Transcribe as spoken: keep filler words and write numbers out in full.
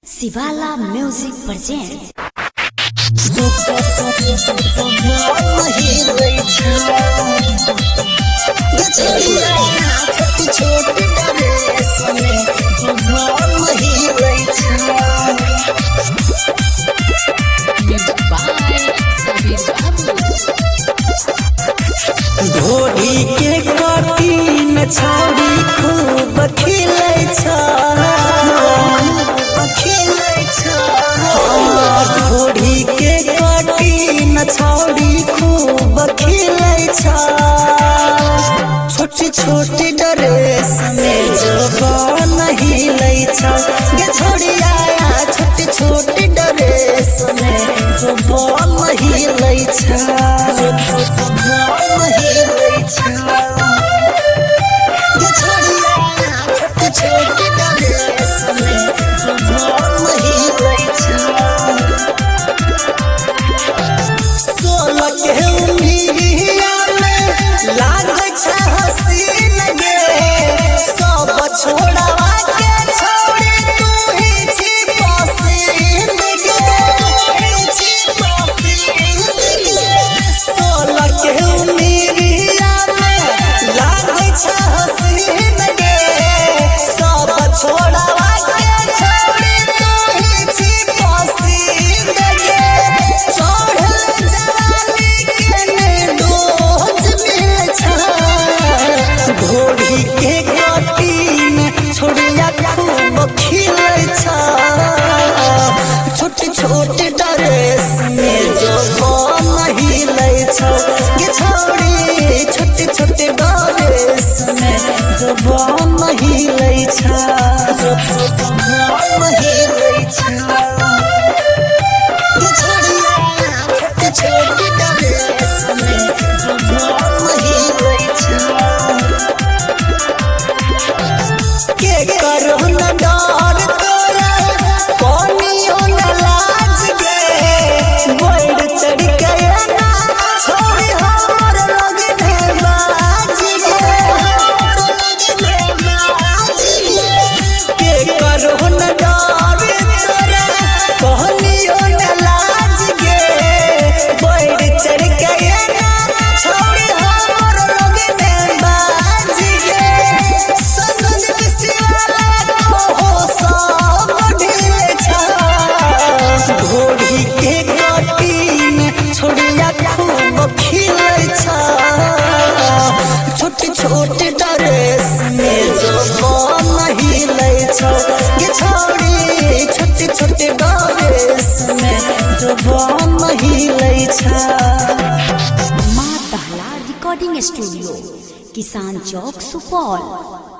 शिवाला music present ढोली के कटीन छाड़ी खूब खिलै छ ढोली के कटीन छाड़ी खूब खिलै छ छोटी छोटी ड्रेस में जवान हिलै छ गे छोड़िया छोटी छोटी ड्रेस में जवान हिलै छ छोड़वा के छोड़ी तू ही छी पसीन गे सोलह के उमिरिया में लागे छ हसीन गे सब छोड़वा के छोड़ी तू ही छी पसीन गे चढ़ल जवानी के ने डोज मिल छ घोड़ी के छोड़िया खूब खिलै छ छोटी छोटी ड्रेस में जवान हिलै छ गे छोड़ी छोटी छोटी ड्रेस में जवान हिलै छ जवान हिलै छ गे छोड़िया छोटी छोटी ड्रेस में जवान हिलै छ के करो न डर तोरा पानियो न लाज गे बढ़ चढ़ गया ना छोड़ी हमर लगने बाज गे के करो न डर तोरा पानियो न लाज गे बढ़ चढ़ गया ना छोड़ी हमर लगने बाज गे घोड़ी के कटीन छोड़िया खूब खिलै छ छोटी छोटी ड्रेस में जवान हिलै छ गे छोड़ी छोटी छोटी ड्रेस में जवान हिलै छ। माँ दहला रिकॉर्डिंग स्टूडियो, किसान चौक, सुपौल।